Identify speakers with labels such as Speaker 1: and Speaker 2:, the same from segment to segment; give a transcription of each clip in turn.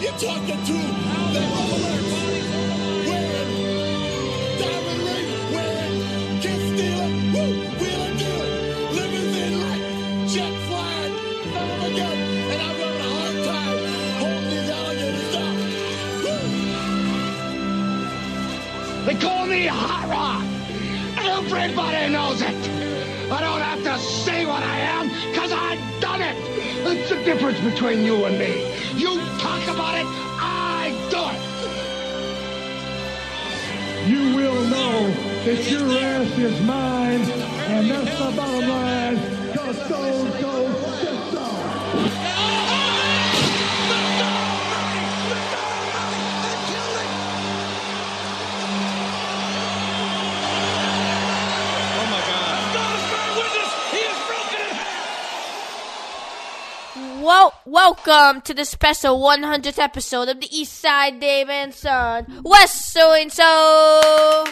Speaker 1: You're talking to the Rollers. Wearing diamond ring, wearing kiss stealing, wheeling dealing, limousine like jet flying, son of a gun, and I'm having a hard time holding these alligators down. They call me Hot Rod. Everybody knows it. I don't have to say what I am, because I've done it. That's the difference between you and me. You talk about it, I do it.
Speaker 2: You will know that your ass is mine, and that's the bottom line. Go, sit down.
Speaker 3: Welcome to the special 100th episode of the East Side Dave and Son West So-and-so.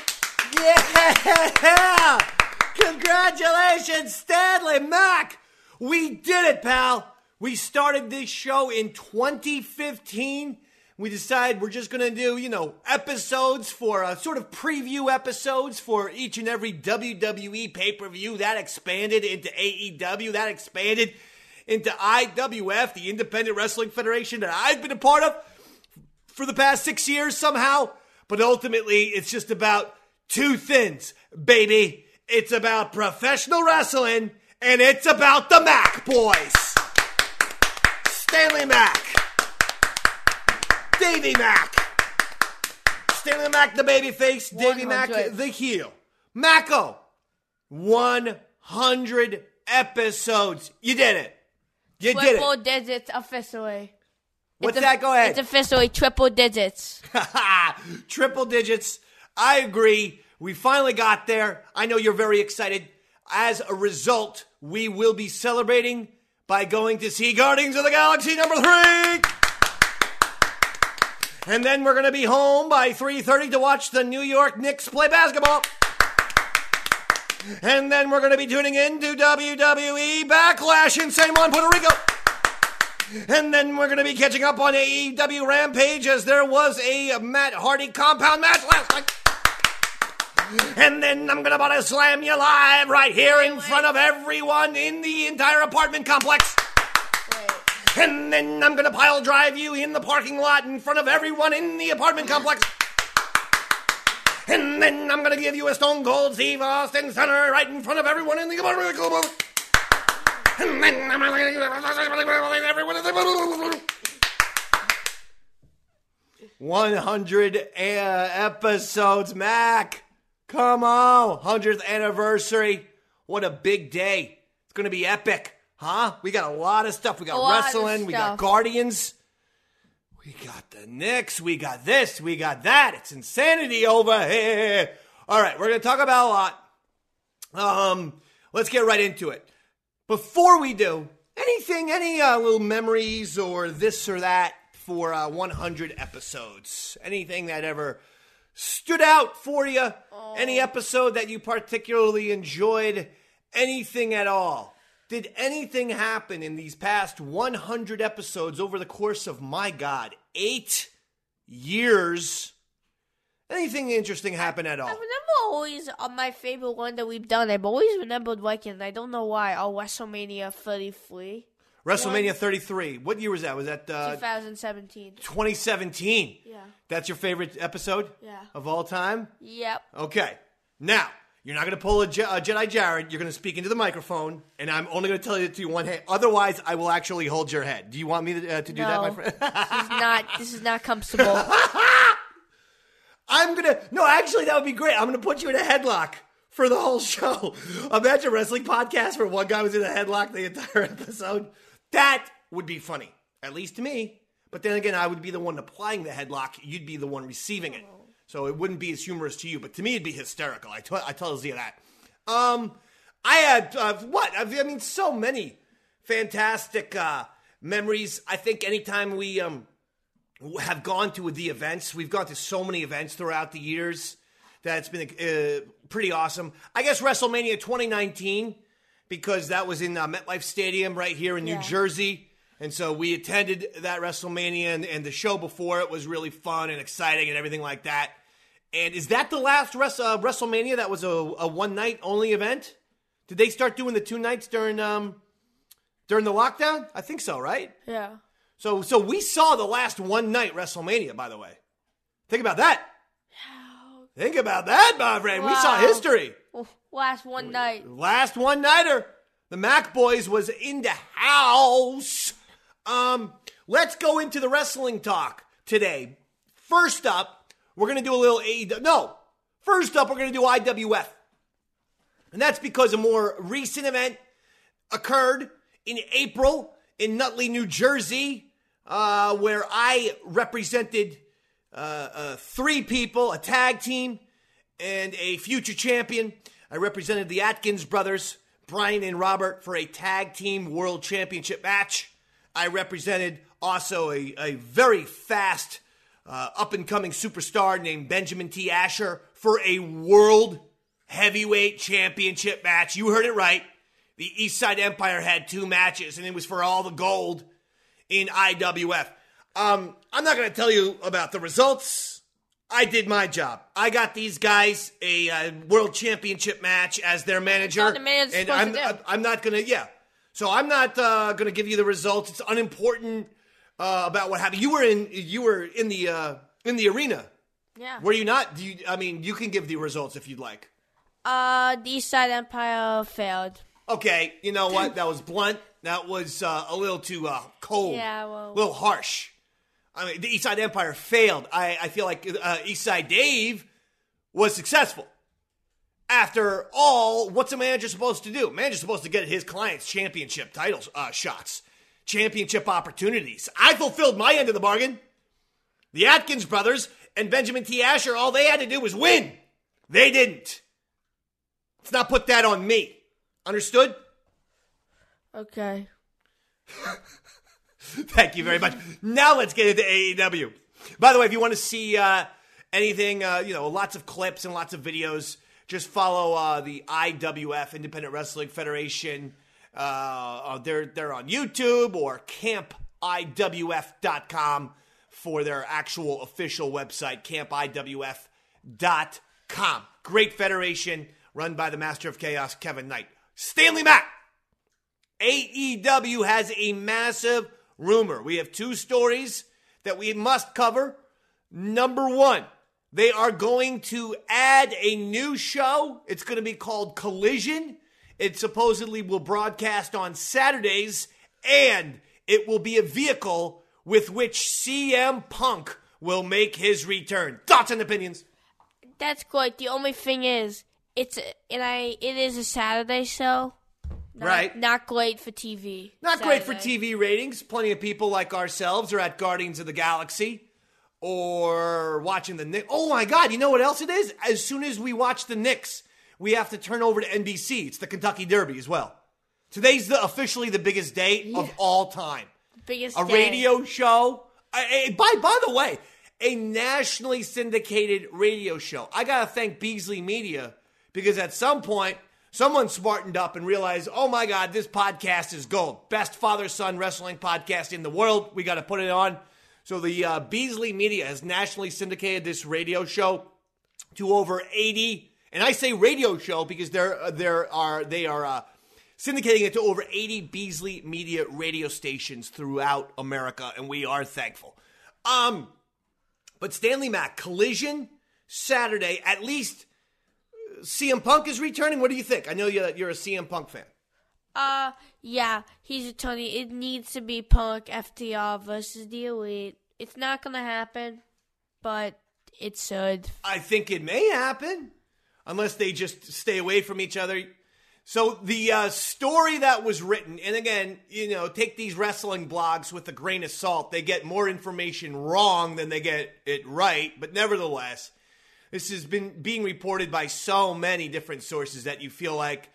Speaker 4: Yeah! Congratulations, Stanley Mack! We did it, pal! We started this show in 2015. We decided we're just going to do, episodes for sort of preview episodes for each and every WWE pay-per-view. That expanded into AEW. That expanded into IWF, the Independent Wrestling Federation that I've been a part of for the past 6 years somehow. But ultimately, it's just about two things, baby. It's about professional wrestling, and it's about the Mack boys. Stanley Mack. Davey Mack. Stanley Mack, the babyface. Davey Mack, the heel. Macko. 100 episodes. You did it. You did it.
Speaker 3: Triple digits officially.
Speaker 4: What's that? Go ahead.
Speaker 3: It's officially triple digits.
Speaker 4: Triple digits. I agree. We finally got there. I know you're very excited. As a result, we will be celebrating by going to see Guardians of the Galaxy number 3. And then we're going to be home by 3:30 to watch the New York Knicks play basketball. And then we're going to be tuning in to WWE Backlash in San Juan, Puerto Rico. And then we're going to be catching up on AEW Rampage as there was a Matt Hardy compound match last night. And then I'm going to body slam you live right here in front of everyone in the entire apartment complex. And then I'm going to pile drive you in the parking lot in front of everyone in the apartment complex. And then I'm going to give you a Stone Cold Steve Austin Stunner right in front of everyone in the apartment complex. And then I'm going to give you everyone in the 100 episodes, Mac. Come on, 100th anniversary. What a big day. It's going to be epic, huh? We got a lot of stuff. We got wrestling, we got Guardians. We got the Knicks, we got this, we got that. It's insanity over here. All right, we're going to talk about a lot. Let's get right into it. Before we do, any little memories or this or that for 100 episodes? Anything that ever stood out for you? Any episode that you particularly enjoyed? Anything at all? Did anything happen in these past 100 episodes over the course of, my God, 8 years? Anything interesting happen at all?
Speaker 3: I remember always on my favorite one that we've done. I've always remembered liking, I don't know why, WrestleMania 33.
Speaker 4: WrestleMania 33. What year was that? Was that
Speaker 3: 2017.
Speaker 4: 2017.
Speaker 3: Yeah.
Speaker 4: That's your favorite episode?
Speaker 3: Yeah.
Speaker 4: Of all time?
Speaker 3: Yep.
Speaker 4: Okay. Now, you're not going to pull a Jedi Jared. You're going to speak into the microphone, and I'm only going to tell you to do one hand. Otherwise, I will actually hold your head. Do you want me to do that, my friend?
Speaker 3: This is not comfortable.
Speaker 4: No, actually, that would be great. I'm going to put you in a headlock for the whole show. Imagine a wrestling podcast where one guy was in a headlock the entire episode. That would be funny, at least to me. But then again, I would be the one applying the headlock. You'd be the one receiving it. So it wouldn't be as humorous to you, but to me, it'd be hysterical. I tell Zia that. I had, so many fantastic memories. I think anytime we have gone to the events, we've gone to so many events throughout the years that it's been pretty awesome. I guess WrestleMania 2019, because that was in MetLife Stadium right here in New Jersey. And so we attended that WrestleMania, and the show before it was really fun and exciting and everything like that. And is that the last WrestleMania that was a one-night only event? Did they start doing the 2 nights during the lockdown? I think so, right?
Speaker 3: Yeah.
Speaker 4: So we saw the last one-night WrestleMania, by the way. Think about that. Think about that, my friend.
Speaker 3: Wow.
Speaker 4: We saw history.
Speaker 3: Last one night.
Speaker 4: Last one-nighter. The Mac Boys was in the house. Let's go into the wrestling talk today. First up, we're going to do a little AEW. No. First up, we're going to do IWF. And that's because a more recent event occurred in April in Nutley, New Jersey, where I represented 3 people, a tag team, and a future champion. I represented the Atkins brothers, Brian and Robert, for a tag team world championship match. I represented also a very fast, up-and-coming superstar named Benjamin T. Asher for a world heavyweight championship match. You heard it right. The East Side Empire had 2 matches, and it was for all the gold in IWF. I'm not going to tell you about the results. I did my job. I got these guys a world championship match as their manager.
Speaker 3: The man's
Speaker 4: and
Speaker 3: supposed to do.
Speaker 4: I'm not going to, yeah. So I'm not going to give you the results. It's unimportant about what happened. You were in the arena.
Speaker 3: Yeah.
Speaker 4: Were you not? You can give the results if you'd like.
Speaker 3: The East Side Empire failed.
Speaker 4: Okay, you know what? That was blunt. That was a little too cold.
Speaker 3: Yeah, well.
Speaker 4: A little harsh. I mean, the East Side Empire failed. I feel like East Side Dave was successful. After all, what's a manager supposed to do? Manager's supposed to get his clients championship titles, shots, championship opportunities. I fulfilled my end of the bargain. The Atkins brothers and Benjamin T. Asher, all they had to do was win. They didn't. Let's not put that on me. Understood?
Speaker 3: Okay.
Speaker 4: Thank you very much. Now let's get into AEW. By the way, if you want to see anything, lots of clips and lots of videos, just follow the IWF, Independent Wrestling Federation. They're on YouTube or campiwf.com for their actual official website, campiwf.com. Great federation run by the Master of Chaos, Kevin Knight. Stanley Mack. AEW has a massive rumor. We have 2 stories that we must cover. Number 1, they are going to add a new show. It's going to be called Collision. It supposedly will broadcast on Saturdays, and it will be a vehicle with which CM Punk will make his return. Thoughts and opinions?
Speaker 3: That's good. The only thing is, it is a Saturday show.
Speaker 4: Right.
Speaker 3: Not great for TV.
Speaker 4: Not
Speaker 3: Saturday.
Speaker 4: great for TV ratings. Plenty of people like ourselves are at Guardians of the Galaxy or watching the Knicks. Oh my God, you know what else it is? As soon as we watch the Knicks, we have to turn over to NBC. It's the Kentucky Derby as well. Today's officially the biggest day of all time.
Speaker 3: Biggest
Speaker 4: a
Speaker 3: day.
Speaker 4: Radio show. By the way, a nationally syndicated radio show. I got to thank Beasley Media because at some point, someone smartened up and realized, oh my God, this podcast is gold. Best father-son wrestling podcast in the world. We got to put it on. So the Beasley Media has nationally syndicated this radio show to over 80. And I say radio show because they are syndicating it to over 80 Beasley Media radio stations throughout America, and we are thankful. But Stanley Mack, Collision, Saturday, at least CM Punk is returning. What do you think? I know you're a CM Punk fan.
Speaker 3: Yeah, he's a Tony. It needs to be Punk, FTR versus the Elite. It's not gonna happen, but it should.
Speaker 4: I think it may happen, unless they just stay away from each other. So the story that was written, and again, take these wrestling blogs with a grain of salt. They get more information wrong than they get it right, but nevertheless, this has been being reported by so many different sources that you feel like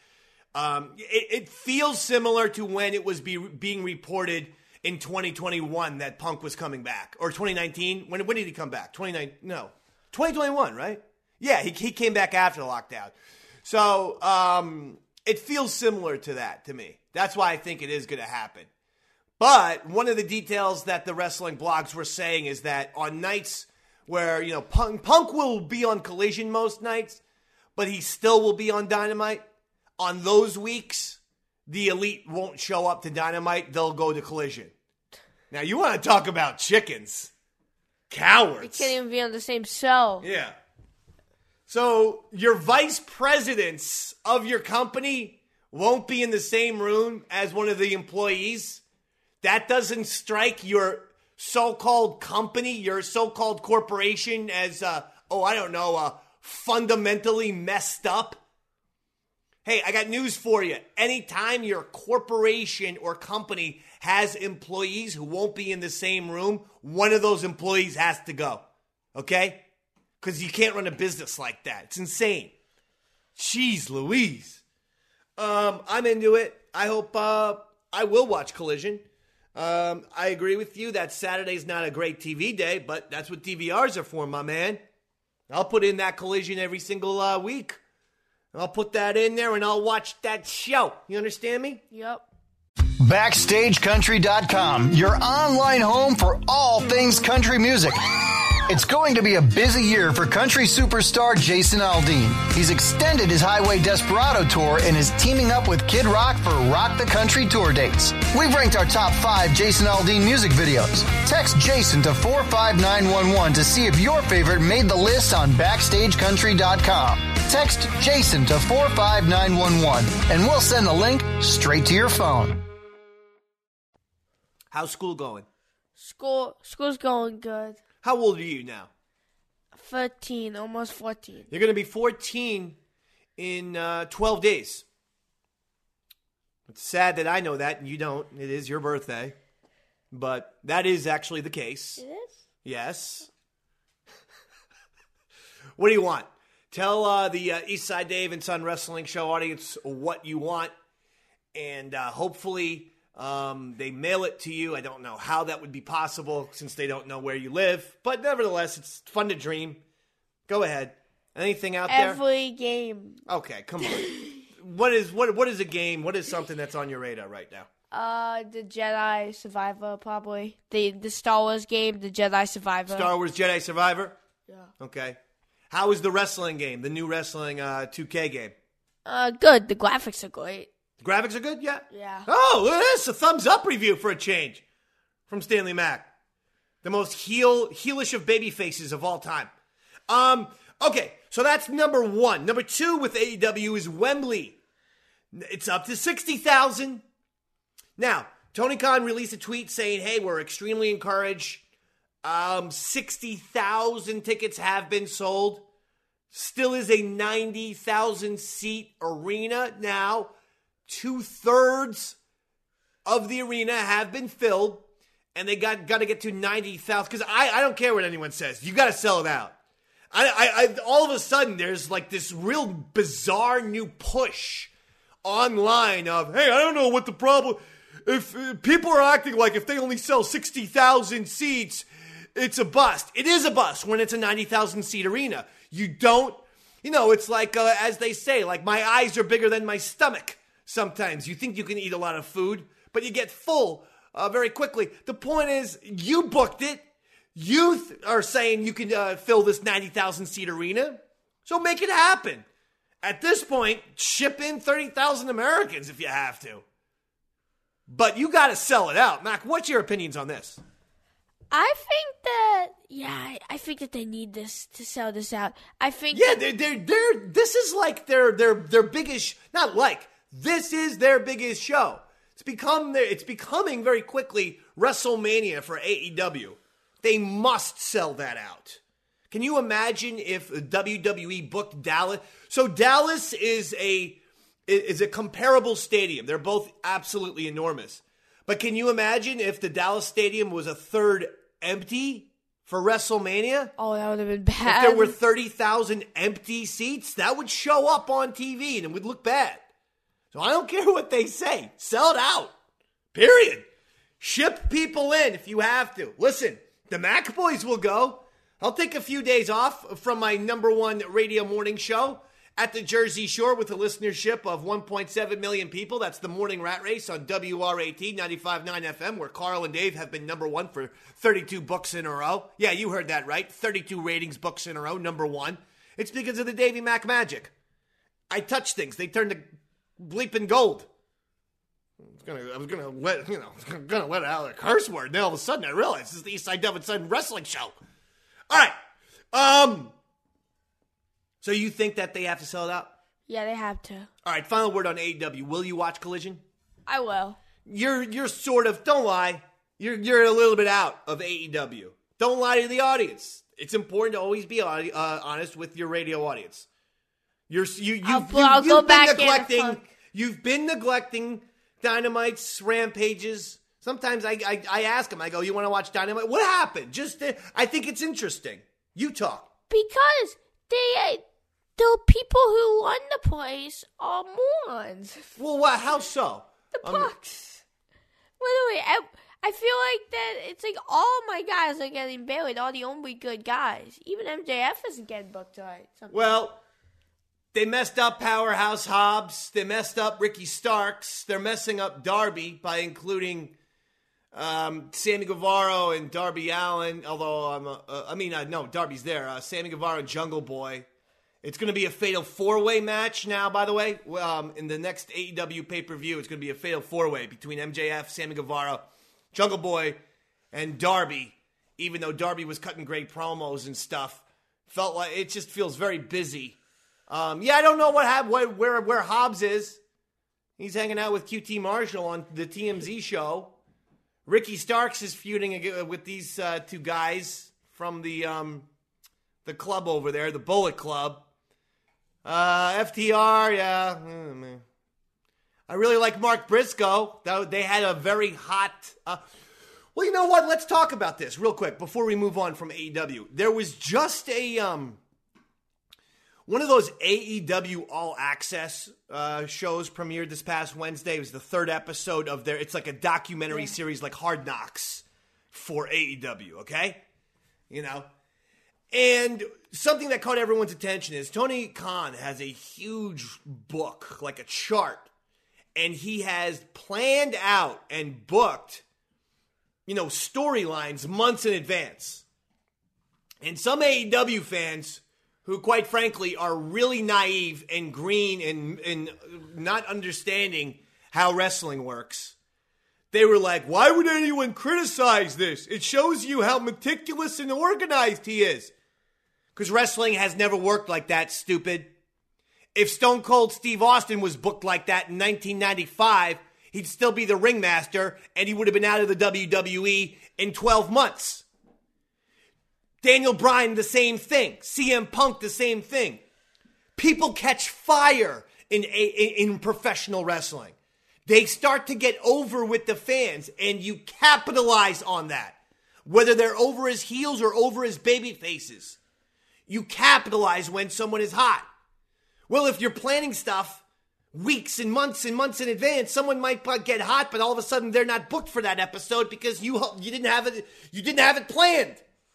Speaker 4: it feels similar to when it was being reported in 2021 that Punk was coming back, or 2019. When did he come back? 2021, right? Yeah, he came back after the lockdown. So it feels similar to that to me. That's why I think it is going to happen. But one of the details that the wrestling blogs were saying is that on nights where, Punk will be on Collision most nights, but he still will be on Dynamite. On those weeks, the Elite won't show up to Dynamite. They'll go to Collision. Now, you want to talk about chickens. Cowards.
Speaker 3: They can't even be on the same show.
Speaker 4: Yeah. So, your vice presidents of your company won't be in the same room as one of the employees. That doesn't strike your so-called company, your so-called corporation as, fundamentally messed up? Hey, I got news for you. Anytime your corporation or company has employees who won't be in the same room, one of those employees has to go. Okay? Because you can't run a business like that. It's insane. Jeez Louise. I'm into it. I hope I will watch Collision. I agree with you that Saturday's not a great TV day, but that's what DVRs are for, my man. I'll put in that Collision every single week. I'll put that in there and I'll watch that show. You understand me?
Speaker 3: Yep.
Speaker 5: BackstageCountry.com, your online home for all things country music. It's going to be a busy year for country superstar Jason Aldean. He's extended his Highway Desperado tour and is teaming up with Kid Rock for Rock the Country tour dates. We've ranked our top 5 Jason Aldean music videos. Text Jason to 45911 to see if your favorite made the list on BackstageCountry.com. Text Jason to 45911 and we'll send the link straight to your phone.
Speaker 4: How's school going?
Speaker 3: School's going good.
Speaker 4: How old are you now?
Speaker 3: 13, almost 14.
Speaker 4: You're going to be 14 in 12 days. It's sad that I know that and you don't. It is your birthday. But that is actually the case.
Speaker 3: It is?
Speaker 4: Yes. What do you want? Tell the Eastside Dave and Son Wrestling Show audience what you want. And hopefully they mail it to you. I don't know how that would be possible since they don't know where you live. But nevertheless, it's fun to dream. Go ahead. Anything out there?
Speaker 3: Every game.
Speaker 4: Okay, come on. What is a game? What is something that's on your radar right now?
Speaker 3: The Jedi Survivor, probably. The Star Wars game, the Jedi Survivor.
Speaker 4: Star Wars Jedi Survivor?
Speaker 3: Yeah.
Speaker 4: Okay. How is the wrestling game, the new wrestling 2K game?
Speaker 3: Good. The graphics are great.
Speaker 4: The graphics are good? Yeah?
Speaker 3: Yeah.
Speaker 4: Oh, look at this. A thumbs up review for a change from Stanley Mack. The most heelish of baby faces of all time. Okay, so that's number 1. Number 2 with AEW is Wembley. It's up to 60,000. Now, Tony Khan released a tweet saying, hey, we're extremely encouraged. 60,000 tickets have been sold. Still is a 90,000 seat arena now. 2/3 of the arena have been filled, and they got to get to 90,000. Because I don't care what anyone says. You got to sell it out. I all of a sudden, there's like this real bizarre new push online of, hey, I don't know what the problem. If people are acting like if they only sell 60,000 seats, it's a bust. It is a bust when it's a 90,000 seat arena. You don't, it's like, as they say, like my eyes are bigger than my stomach. Sometimes you think you can eat a lot of food, but you get full very quickly. The point is, you booked it. You are saying you can fill this 90,000 seat arena. So make it happen. At this point, ship in 30,000 Americans if you have to. But you got to sell it out. Mac, what's your opinions on this?
Speaker 3: I think that they need this to sell this out. I think
Speaker 4: this is like their biggest, not like, this is their biggest show. It's becoming very quickly WrestleMania for AEW. They must sell that out. Can you imagine if WWE booked Dallas? So Dallas is a comparable stadium. They're both absolutely enormous. But can you imagine if the Dallas stadium was a third empty for WrestleMania?
Speaker 3: Oh, that would have been bad.
Speaker 4: If there were 30,000 empty seats, that would show up on TV and it would look bad. So I don't care what they say. Sell it out. Period. Ship people in if you have to. Listen, the Mac Boys will go. I'll take a few days off from my number 1 radio morning show, at the Jersey Shore with a listenership of 1.7 million people. That's the Morning Rat Race on WRAT 95.9 FM, where Carl and Dave have been number one for 32 books in a row. Yeah, you heard that right. 32 ratings books in a row, number one. It's because of the Davy Mac magic. I touch things. They turn to bleeping gold. I was gonna let out a curse word. Then all of a sudden I realized this is the Eastside Dove and Son Wrestling Show. All right. So you think that they have to sell it out?
Speaker 3: Yeah, they have to.
Speaker 4: All right. Final word on AEW. Will you watch Collision?
Speaker 3: I will.
Speaker 4: You're sort of. Don't lie. You're a little bit out of AEW. Don't lie to the audience. It's important to always be honest with your radio audience. You've been neglecting Dynamite's rampages. Sometimes I ask them, I go, you want to watch Dynamite? What happened? I think it's interesting. You talk.
Speaker 3: Because the people who run the place are morons.
Speaker 4: Well, how so?
Speaker 3: The Bucks. By the way, I feel like that it's like all my guys are getting buried, all the only good guys. Even MJF isn't getting booked right.
Speaker 4: Well, they messed up Powerhouse Hobbs. They messed up Ricky Starks. They're messing up Darby by including Sammy Guevara and Darby Allin. Although Darby's there. Sammy Guevara and Jungle Boy. It's going to be a fatal four-way match now, by the way. In the next AEW pay-per-view, it's going to be a fatal four-way between MJF, Sammy Guevara, Jungle Boy, and Darby. Even though Darby was cutting great promos and stuff, felt like it just feels very busy. I don't know where Hobbs is. He's hanging out with QT Marshall on the TMZ show. Ricky Starks is feuding with these two guys from the club over there, the Bullet Club. FTR, yeah. Man. I really like Mark Briscoe. They had a very hot... well, you know what? Let's talk about this real quick before we move on from AEW. There was just a... one of those AEW All Access shows premiered this past Wednesday. It was the third episode of it's like a documentary series like Hard Knocks for AEW, okay? You know? And something that caught everyone's attention is Tony Khan has a huge book, like a chart, and he has planned out and booked, storylines months in advance. And some AEW fans, who quite frankly are really naive and green and not understanding how wrestling works, they were like, why would anyone criticize this? It shows you how meticulous and organized he is. Because wrestling has never worked like that, stupid. If Stone Cold Steve Austin was booked like that in 1995, he'd still be the ringmaster, and he would have been out of the WWE in 12 months. Daniel Bryan, the same thing. CM Punk, the same thing. People catch fire in professional wrestling. They start to get over with the fans, and you capitalize on that. Whether they're over as heels or over as baby faces. You capitalize when someone is hot. Well, if you're planning stuff weeks and months in advance, someone might get hot, but all of a sudden they're not booked for that episode because you didn't have it planned.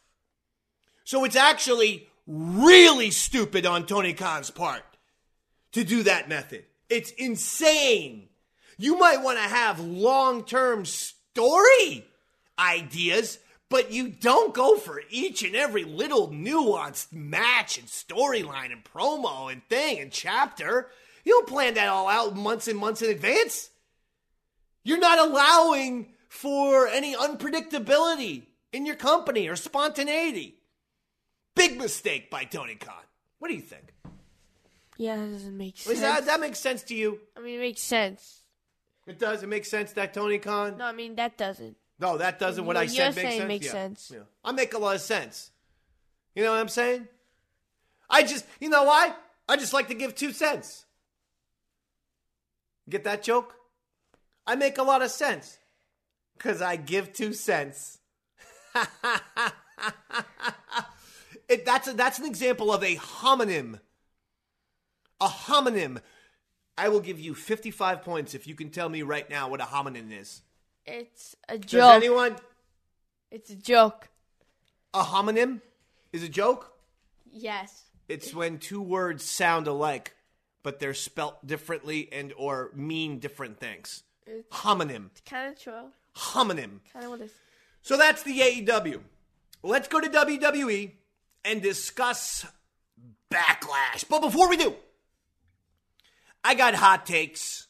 Speaker 4: So it's actually really stupid on Tony Khan's part to do that method. It's insane. You might want to have long-term story ideas, but you don't go for each and every little nuanced match and storyline and promo and thing and chapter. You don't plan that all out months and months in advance. You're not allowing for any unpredictability in your company or spontaneity. Big mistake by Tony Khan. What do you think?
Speaker 3: Yeah, that doesn't make sense.
Speaker 4: That makes sense to you?
Speaker 3: I mean, it makes sense.
Speaker 4: It does? It makes sense that Tony Khan?
Speaker 3: No, I mean, that doesn't.
Speaker 4: No, that doesn't. What I said makes sense?
Speaker 3: Makes sense.
Speaker 4: Yeah. I make a lot of sense. You know what I'm saying? You know why? I just like to give 2 cents. Get that joke? I make a lot of sense. Because I give 2 cents. That's an example of a homonym. A homonym. I will give you 55 points if you can tell me right now what a homonym is.
Speaker 3: It's a joke.
Speaker 4: Does anyone?
Speaker 3: It's a joke.
Speaker 4: A homonym is a joke?
Speaker 3: Yes.
Speaker 4: It's when two words sound alike, but they're spelt differently and or mean different things. Homonym.
Speaker 3: It's kind of true.
Speaker 4: Homonym.
Speaker 3: Kind of what it is.
Speaker 4: So that's the AEW. Let's go to WWE and discuss Backlash. But before we do, I got hot takes.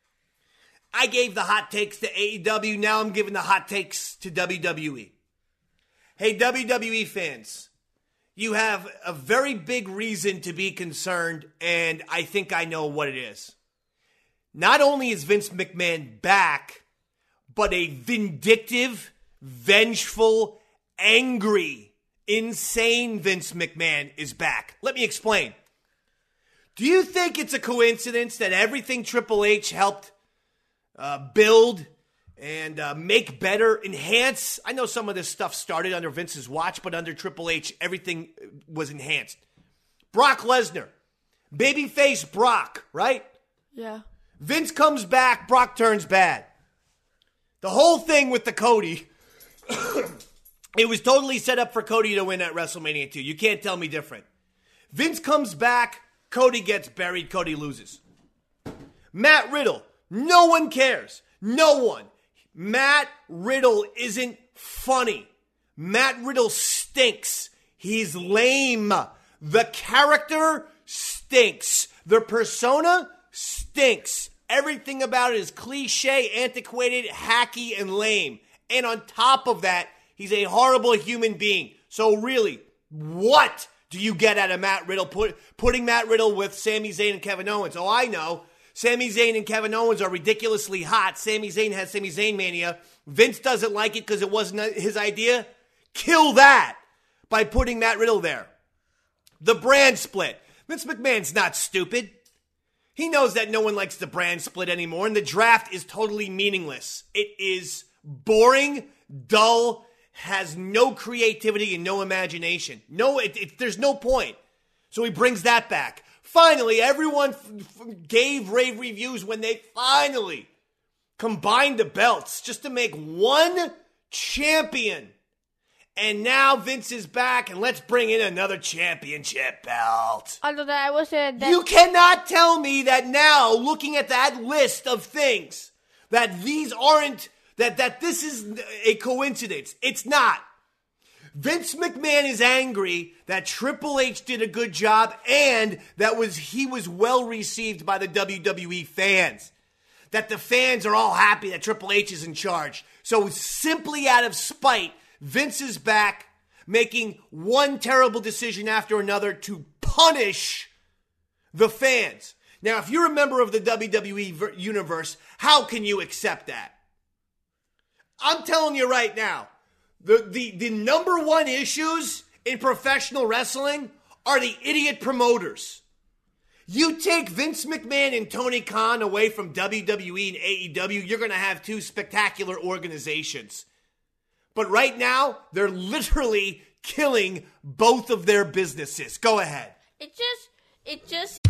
Speaker 4: I gave the hot takes to AEW. Now I'm giving the hot takes to WWE. Hey, WWE fans, you have a very big reason to be concerned, and I think I know what it is. Not only is Vince McMahon back, but a vindictive, vengeful, angry, insane Vince McMahon is back. Let me explain. Do you think it's a coincidence that everything Triple H helped build and make better, enhance? I know some of this stuff started under Vince's watch, but under Triple H, everything was enhanced. Brock Lesnar, babyface Brock, right?
Speaker 3: Yeah.
Speaker 4: Vince comes back, Brock turns bad. The whole thing with the Cody, it was totally set up for Cody to win at WrestleMania 2. You can't tell me different. Vince comes back, Cody gets buried, Cody loses. Matt Riddle, no one cares. No one. Matt Riddle isn't funny. Matt Riddle stinks. He's lame. The character stinks. The persona stinks. Everything about it is cliche, antiquated, hacky, and lame. And on top of that, he's a horrible human being. So really, what do you get out of Matt Riddle? Putting Matt Riddle with Sami Zayn and Kevin Owens. Oh, I know. Sami Zayn and Kevin Owens are ridiculously hot. Sami Zayn has Sami Zayn mania. Vince doesn't like it because it wasn't his idea. Kill that by putting Matt Riddle there. The brand split. Vince McMahon's not stupid. He knows that no one likes the brand split anymore, and the draft is totally meaningless. It is boring, dull, has no creativity and no imagination. There's no point. So he brings that back. Finally, everyone gave rave reviews when they finally combined the belts just to make one champion. And now Vince is back, and let's bring in another championship belt.
Speaker 3: Although that I was saying that
Speaker 4: You cannot tell me that now, looking at that list of things, that these aren't, that this is a coincidence. It's not. Vince McMahon is angry that Triple H did a good job and he was well received by the WWE fans. That the fans are all happy that Triple H is in charge. So simply out of spite, Vince is back, making one terrible decision after another to punish the fans. Now, if you're a member of the WWE universe, how can you accept that? I'm telling you right now, the number one issues in professional wrestling are the idiot promoters. You take Vince McMahon and Tony Khan away from WWE and AEW, you're going to have two spectacular organizations. But right now, they're literally killing both of their businesses. Go ahead.
Speaker 3: it just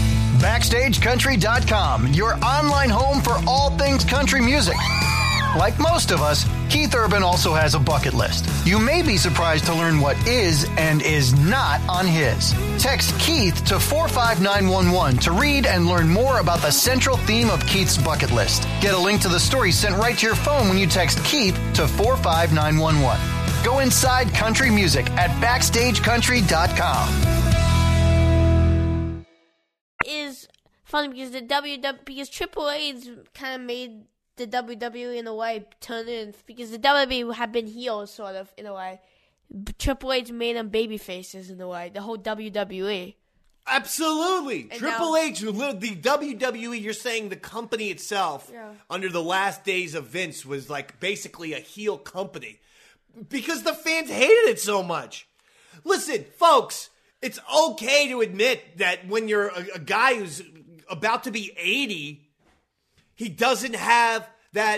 Speaker 5: BackstageCountry.com, your online home for all things country music. Like most of us, Keith Urban also has a bucket list. You may be surprised to learn what is and is not on his. Text Keith to 45911 to read and learn more about the central theme of Keith's bucket list. Get a link to the story sent right to your phone when you text Keith to 45911. Go inside country music at BackstageCountry.com.
Speaker 3: is funny because Triple H kind of made the WWE in a way turn in, because the WWE have been heels sort of in a way. Triple H made them baby faces in a way. The whole WWE.
Speaker 4: Absolutely.
Speaker 3: And
Speaker 4: Triple
Speaker 3: now-
Speaker 4: H, the WWE, you're saying the company itself, under the last days of Vince, was like basically a heel company because the fans hated it so much. Listen, folks, it's okay to admit that when you're a guy who's about to be 80, he doesn't have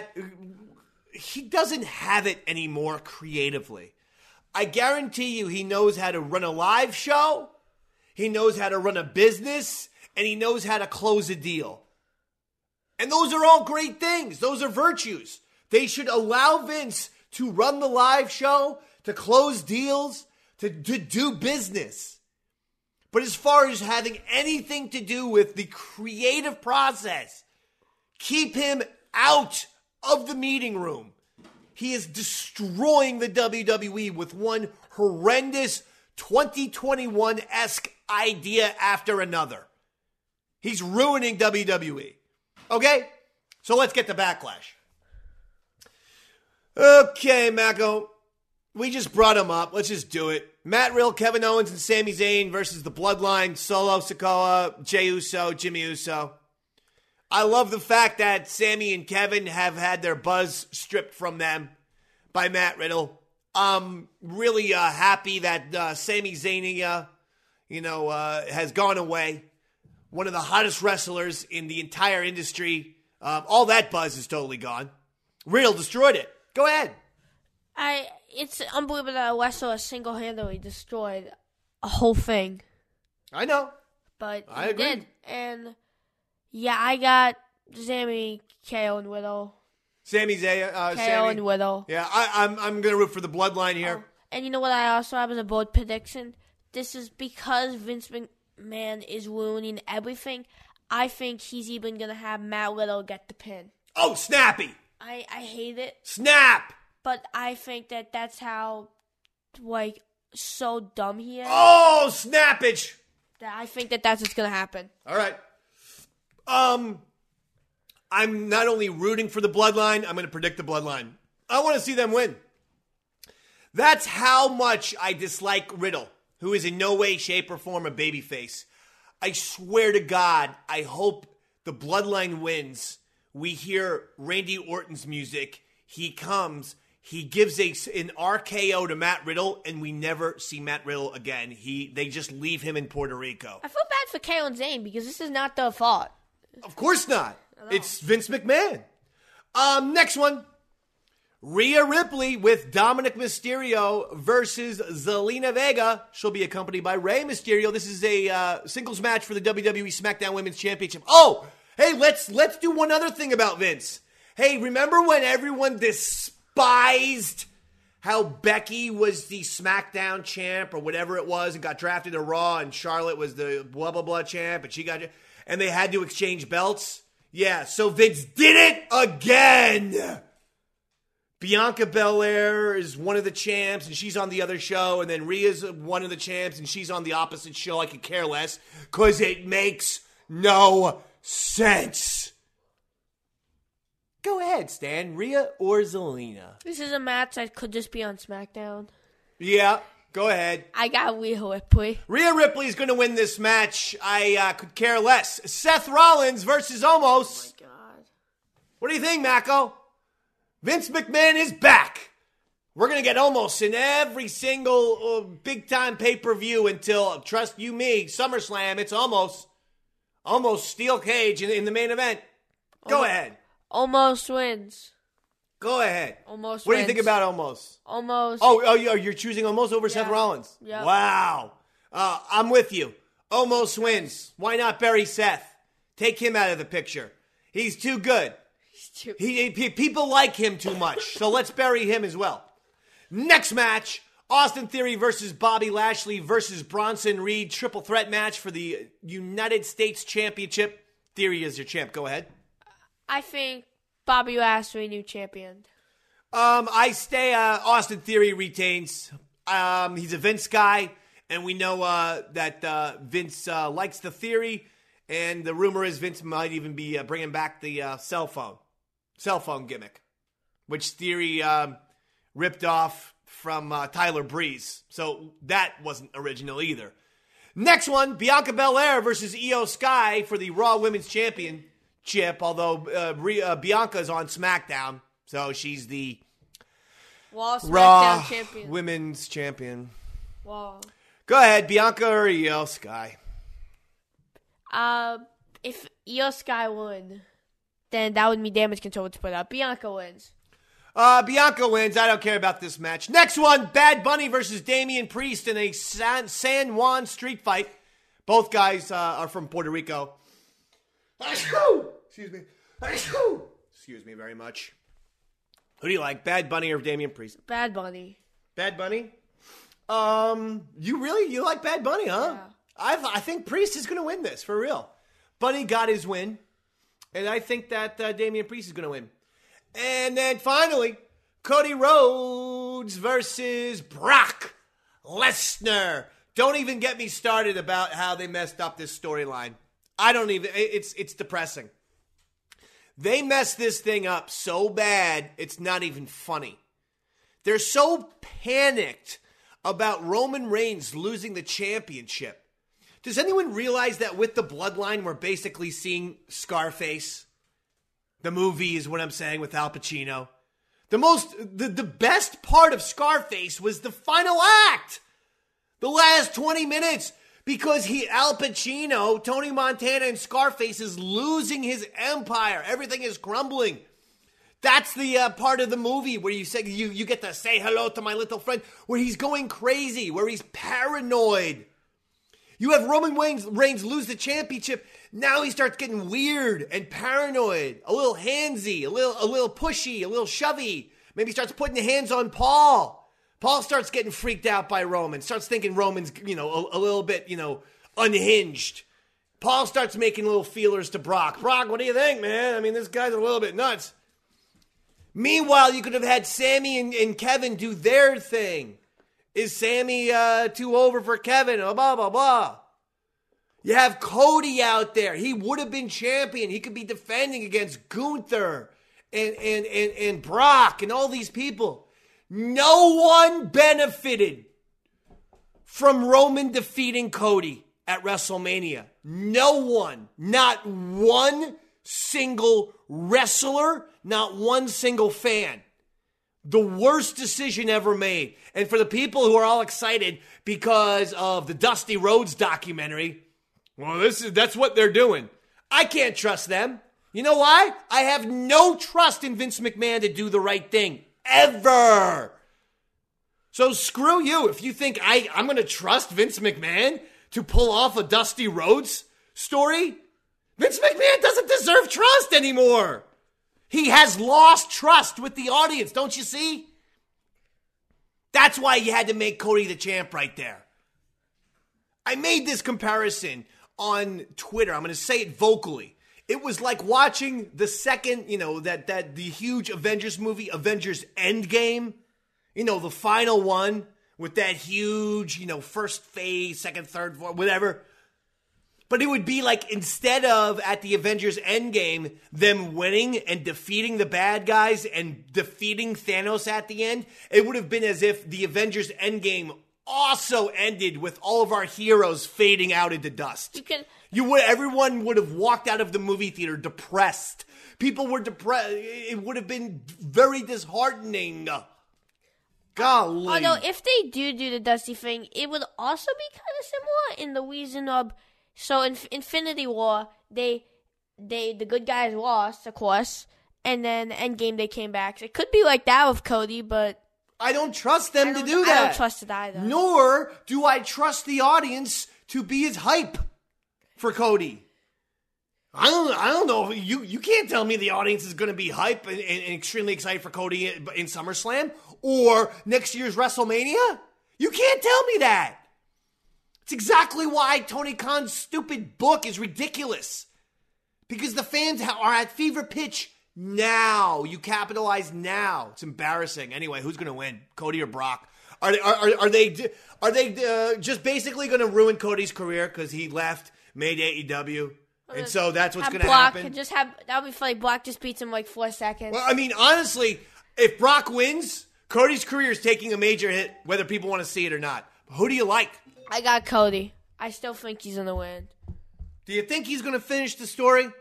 Speaker 4: it anymore creatively. I guarantee you he knows how to run a live show, he knows how to run a business, and he knows how to close a deal. And those are all great things. Those are virtues. They should allow Vince to run the live show, to close deals, to do business. But as far as having anything to do with the creative process, keep him out of the meeting room. He is destroying the WWE with one horrendous 2021-esque idea after another. He's ruining WWE. Okay? So let's get to Backlash. Okay, Mako. We just brought him up. Let's just do it. Matt Riddle, Kevin Owens, and Sami Zayn versus the Bloodline, Solo Sikoa, Jey Uso, Jimmy Uso. I love the fact that Sami and Kevin have had their buzz stripped from them by Matt Riddle. I'm really happy that Sami Zayn, has gone away. One of the hottest wrestlers in the entire industry. All that buzz is totally gone. Riddle destroyed it. Go ahead.
Speaker 3: It's unbelievable that a wrestler single-handedly destroyed a whole thing.
Speaker 4: I know.
Speaker 3: But
Speaker 4: I
Speaker 3: he
Speaker 4: agree.
Speaker 3: did. And, yeah, I got Sami, KO, and Riddle.
Speaker 4: Sami Zayn.
Speaker 3: KO and Riddle.
Speaker 4: Yeah, I'm going to root for the Bloodline here.
Speaker 3: And you know what I also have as a bold prediction? This is because Vince McMahon is ruining everything. I think he's even going to have Matt Riddle get the pin.
Speaker 4: Oh, snappy.
Speaker 3: I hate it.
Speaker 4: Snap.
Speaker 3: But I think that's how, so dumb he is.
Speaker 4: Oh, snappage.
Speaker 3: That I think that's what's going to happen.
Speaker 4: All right. I'm not only rooting for the Bloodline, I'm going to predict the Bloodline. I want to see them win. That's how much I dislike Riddle, who is in no way, shape, or form a babyface. I swear to God, I hope the Bloodline wins. We hear Randy Orton's music. He comes. He gives an RKO to Matt Riddle, and we never see Matt Riddle again. They just leave him in Puerto Rico.
Speaker 3: I feel bad for KO and Zayn because this is not their fault.
Speaker 4: Of course not. It's Vince McMahon. Next one. Rhea Ripley with Dominic Mysterio versus Zelina Vega. She'll be accompanied by Rey Mysterio. This is a singles match for the WWE SmackDown Women's Championship. Oh, hey, let's do one other thing about Vince. Hey, remember when everyone despised how Becky was the SmackDown champ or whatever it was and got drafted to Raw and Charlotte was the blah, blah, blah champ and they had to exchange belts? Yeah, so Vince did it again. Bianca Belair is one of the champs, and she's on the other show, and then Rhea's one of the champs, and she's on the opposite show. I could care less, because it makes no sense. Go ahead, Stan. Rhea or Zelina?
Speaker 3: This is a match that could just be on SmackDown.
Speaker 4: Yeah, go ahead.
Speaker 3: I got Rhea Ripley.
Speaker 4: Rhea Ripley's going to win this match. I could care less. Seth Rollins versus Omos.
Speaker 3: Oh, my God.
Speaker 4: What do you think, Mako? Vince McMahon is back. We're going to get Omos in every single big-time pay-per-view until, trust you me, SummerSlam, it's Omos steel cage in the main event. Go ahead.
Speaker 3: Omos wins.
Speaker 4: Go ahead.
Speaker 3: Omos
Speaker 4: What do you think about Omos?
Speaker 3: Omos.
Speaker 4: Oh, you're choosing Omos over Seth Rollins?
Speaker 3: Yeah.
Speaker 4: Wow. I'm with you. Omos wins. Why not bury Seth? Take him out of the picture. He's too good. People like him too much, so let's bury him as well. Next match, Austin Theory versus Bobby Lashley versus Bronson Reed. Triple threat match for the United States Championship. Theory is your champ. Go ahead.
Speaker 3: I think Bobby Lashley, new champion.
Speaker 4: I stay. Austin Theory retains. He's a Vince guy, and we know that Vince likes the Theory, and the rumor is Vince might even be bringing back the cell phone gimmick, which Theory ripped off from Tyler Breeze. So that wasn't original either. Next one, Bianca Belair versus Io Sky for the Raw Women's Championship, although Bianca's on SmackDown, so she's the Raw
Speaker 3: champion.
Speaker 4: Women's Champion.
Speaker 3: Wow.
Speaker 4: Go ahead, Bianca or Io Sky?
Speaker 3: If Io Sky won, then that would be damage control to put up. Bianca wins.
Speaker 4: Bianca wins. I don't care about this match. Next one, Bad Bunny versus Damian Priest in a San Juan street fight. Both guys are from Puerto Rico. Excuse me. Excuse me very much. Who do you like, Bad Bunny or Damian Priest?
Speaker 3: Bad Bunny.
Speaker 4: Bad Bunny? You like Bad Bunny, huh? I think Priest is going to win this, for real. Bunny got his win, and I think that Damian Priest is going to win. And then finally, Cody Rhodes versus Brock Lesnar. Don't even get me started about how they messed up this storyline. It's depressing. They messed this thing up so bad, it's not even funny. They're so panicked about Roman Reigns losing the championship. Does anyone realize that with the Bloodline, we're basically seeing Scarface? The movie is what I'm saying, with Al Pacino. The best part of Scarface was the final act. The last 20 minutes. Because Al Pacino, Tony Montana, and Scarface is losing his empire. Everything is crumbling. That's the part of the movie where you get to say hello to my little friend, where he's going crazy, where he's paranoid. You have Roman Reigns lose the championship. Now he starts getting weird and paranoid, a little handsy, a little pushy, a little shovey. Maybe he starts putting hands on Paul. Paul starts getting freaked out by Roman, starts thinking Roman's, a little bit, unhinged. Paul starts making little feelers to Brock. Brock, what do you think, man? I mean, this guy's a little bit nuts. Meanwhile, you could have had Sammy and Kevin do their thing. Is Sammy too over for Kevin? Oh, blah, blah, blah. You have Cody out there. He would have been champion. He could be defending against Gunther and Brock and all these people. No one benefited from Roman defeating Cody at WrestleMania. No one. Not one single wrestler, not one single fan. The worst decision ever made. And for the people who are all excited because of the Dusty Rhodes documentary, well, that's what they're doing. I can't trust them. You know why? I have no trust in Vince McMahon to do the right thing. Ever. So screw you if you think I'm going to trust Vince McMahon to pull off a Dusty Rhodes story. Vince McMahon doesn't deserve trust anymore. He has lost trust with the audience, don't you see? That's why you had to make Cody the champ right there. I made this comparison on Twitter. I'm going to say it vocally. It was like watching the second, the huge Avengers movie, Avengers Endgame. The final one with that huge, first phase, second, third, fourth, whatever. But it would be like, instead of at the Avengers Endgame, them winning and defeating the bad guys and defeating Thanos at the end, it would have been as if the Avengers Endgame also ended with all of our heroes fading out into dust. Everyone would have walked out of the movie theater depressed. People were depressed. It would have been very disheartening. Golly.
Speaker 3: Although if they do the Dusty thing, it would also be kind of similar in the reason of, so in Infinity War, the good guys lost, of course, and then Endgame they came back. It could be like that with Cody, but
Speaker 4: I don't trust them to do that.
Speaker 3: I don't trust it either.
Speaker 4: Nor do I trust the audience to be as hype for Cody. I don't know. You can't tell me the audience is going to be hype and extremely excited for Cody in SummerSlam or next year's WrestleMania. You can't tell me that. It's exactly why Tony Khan's stupid book is ridiculous. Because the fans are at fever pitch now. You capitalize now. It's embarrassing. Anyway, who's going to win, Cody or Brock? Are they just basically going to ruin Cody's career because he left, made AEW? And so that's what's going to happen.
Speaker 3: That would be funny. Brock just beats him like 4 seconds.
Speaker 4: Well, I mean, honestly, if Brock wins, Cody's career is taking a major hit, whether people want to see it or not. Who do you like?
Speaker 3: I got Cody. I still think he's going to win.
Speaker 4: Do you think he's going to finish the story?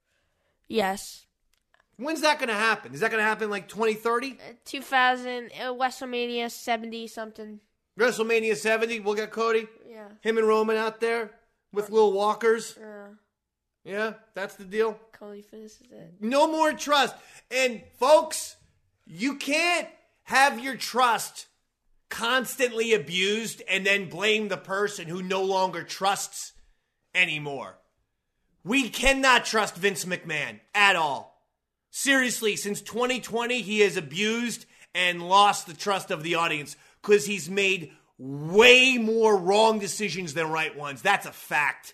Speaker 3: Yes.
Speaker 4: When's that going to happen? Is that going to happen like 2030?
Speaker 3: 2000, WrestleMania 70 something.
Speaker 4: WrestleMania 70, we'll get Cody?
Speaker 3: Yeah.
Speaker 4: Him and Roman out there with little walkers?
Speaker 3: Yeah.
Speaker 4: Yeah, that's the deal?
Speaker 3: Cody finishes it.
Speaker 4: No more trust. And folks, you can't have your trust constantly abused and then blame the person who no longer trusts anymore. We cannot trust Vince McMahon at all. Seriously, since 2020, he has abused and lost the trust of the audience because he's made way more wrong decisions than right ones. That's a fact.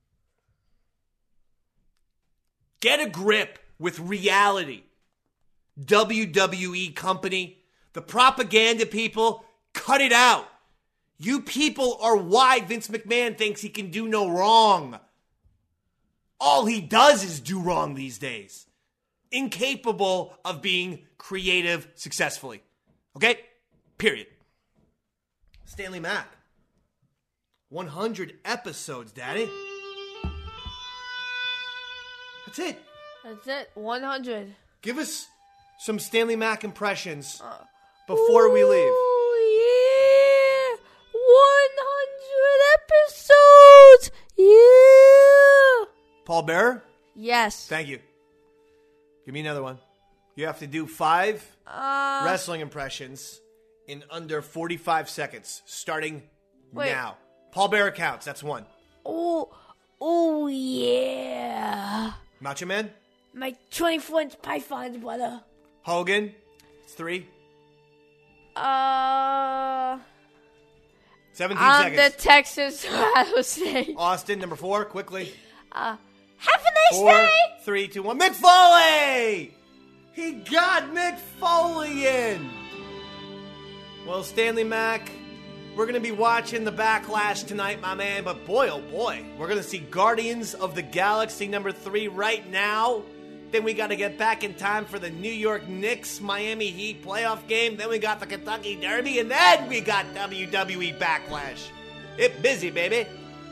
Speaker 4: Get a grip with reality. WWE company, the propaganda people, cut it out. You people are why Vince McMahon thinks he can do no wrong. All he does is do wrong these days. Incapable of being creative successfully. Okay? Period. Stanley Mack. 100 episodes, Daddy. That's it.
Speaker 3: That's it. 100.
Speaker 4: Give us some Stanley Mack impressions before we leave.
Speaker 3: Oh, yeah. 100 episodes. Yeah.
Speaker 4: Paul Bearer?
Speaker 3: Yes.
Speaker 4: Thank you. Give me another one. You have to do 5 wrestling impressions in under 45 seconds, starting now. Paul Bearer counts. That's 1.
Speaker 3: Oh, yeah.
Speaker 4: Macho Man?
Speaker 3: My 24-inch python, brother.
Speaker 4: Hogan? It's 3. 17 seconds.
Speaker 3: The Texas Rattlesnake.
Speaker 4: Austin, number 4, quickly.
Speaker 3: Have a nice
Speaker 4: 4,
Speaker 3: day.
Speaker 4: 3, 2, 1. Mick Foley! He got Mick Foley in. Well, Stanley Mack, we're going to be watching the Backlash tonight, my man. But boy, oh boy, we're going to see Guardians of the Galaxy number 3 right now. Then we got to get back in time for the New York Knicks Miami Heat playoff game. Then we got the Kentucky Derby. And then we got WWE Backlash. It busy, baby.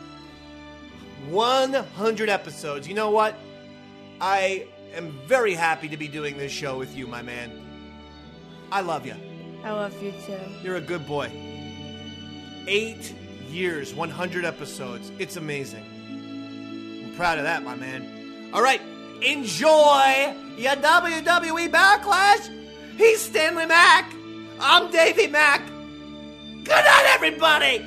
Speaker 4: 100 episodes. You know what? I am very happy to be doing this show with you, my man. I love you.
Speaker 3: I love you too.
Speaker 4: You're a good boy. 8 years, 100 episodes. It's amazing. I'm proud of that, my man. All right, enjoy your WWE Backlash. He's Stanley Mack. I'm Davey Mack. Good night, everybody.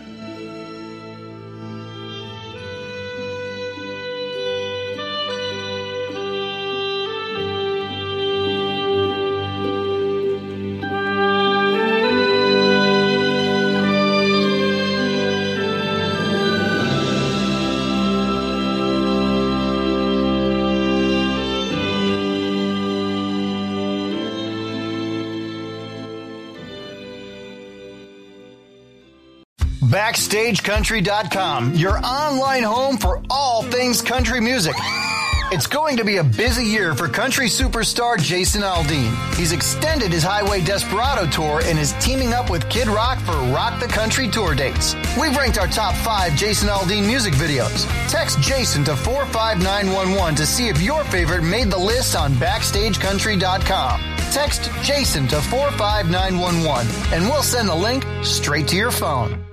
Speaker 5: BackstageCountry.com, your online home for all things country music. It's going to be a busy year for country superstar Jason Aldean. He's extended his Highway Desperado tour and is teaming up with Kid Rock for Rock the Country tour dates. We've ranked our top 5 Jason Aldean music videos. Text Jason to 45911 to see if your favorite made the list on BackstageCountry.com. Text Jason to 45911 and we'll send the link straight to your phone.